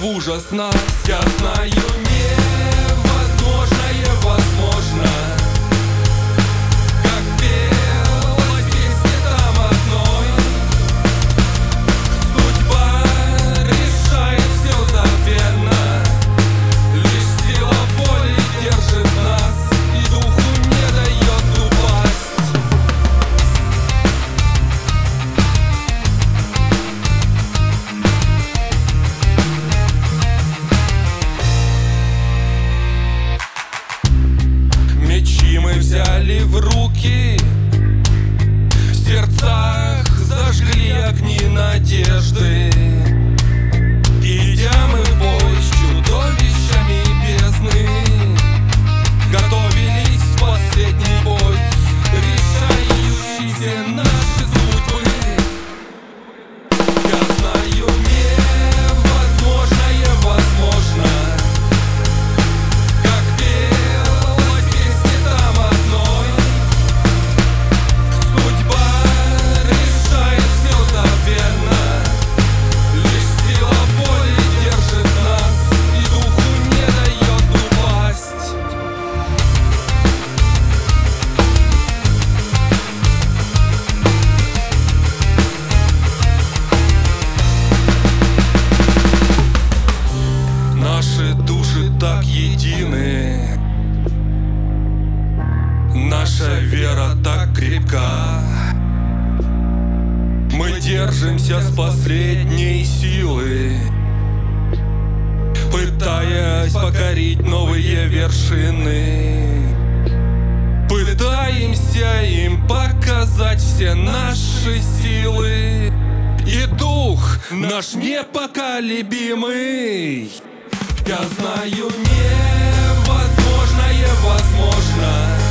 в ужас нас. Я знаю, невозможное возможно, как пела песня там одной. Судьба решает все заветно, лишь сила воли держит нас и духу не дает упасть. Мечи мы взяли в руки, в сердцах зажгли огни надежды. Идя мы в бой с чудовищами бездны, готовились в последний бой, решающий все наши судьбы. Я знаю, невозможное возможно, как пела песня там одной. Судьба решает все заветно, лишь сила воли держит нас и духу не дает упасть. Наши души так едины, наша вера так крепка. Мы держимся с последней силы, пытаясь покорить новые вершины. Пытаемся им показать все наши силы, и дух наш непоколебимый. Я знаю, невозможное возможно,